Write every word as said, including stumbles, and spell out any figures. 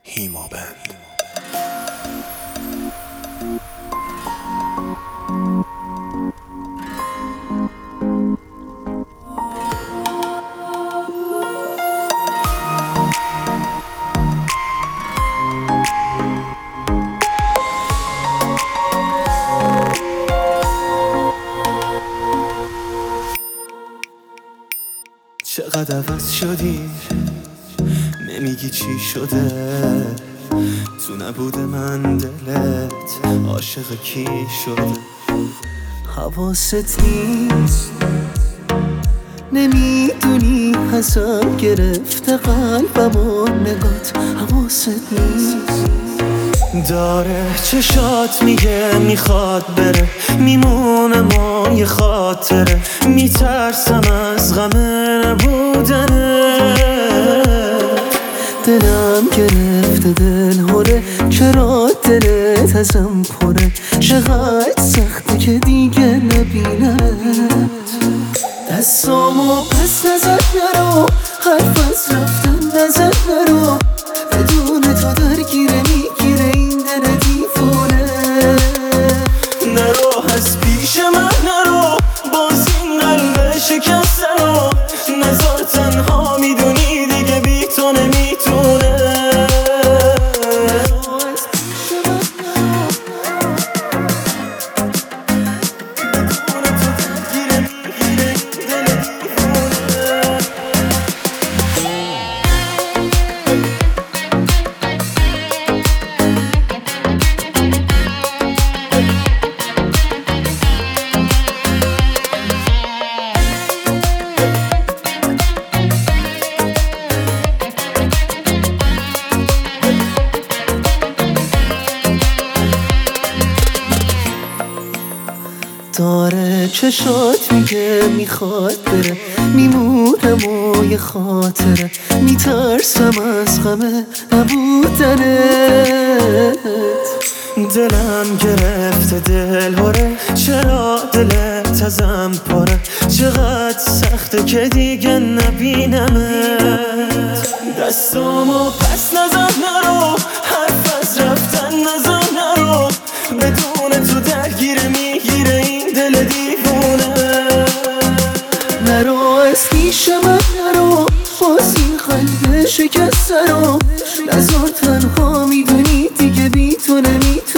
هیما بند. چقدر عوض شدی، نمیگی چی شده. تو نبود من دلت عاشق کی شده. حواست نیست، نمیدونی ازم گرفته قلبم و نگات. حواست نیست، داره چشات میگه میخواد بره، میمونه ما یه خاطره. میترسم از غم نبودنه، دلم گرفته دل هره. چرا دلت ازم پره؟ چقدر سخته که دیگه نبینمت. دستامو پس نزد نرو، حرف از رفتن نزد نرو. بدون تو درگیره میگیره این دل دیوونه. نرو از پیش من نرو، باز این قلب شکسته رو نزار تنها. میدونی دیگه بی تو نمیتونه. نرو از پیش من نرو، بدون تو درگیره میگیره این دل دیوونه. داره چشات میگه میخواد بره، میمونم و یه خاطره. میترسم از غم نبودنت. دلم گرفته دل هره، چرا دلت ازم پره؟ چقدر سخته که دیگه نبینمت. دستامو پس نزد نرو، حرف از رفتن نزد نرو. بدون تو درگیره میگیره این دل دیوونه. نرو از پیش من نرو، باز این قلب شکسته رو نزار تنها. میدونی دیگه بی تو نمیتونم.